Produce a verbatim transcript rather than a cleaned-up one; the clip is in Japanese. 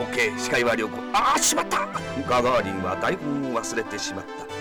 オッケー、司会は良子。ああ、しまった。ガガーリンは台本を忘れてしまった。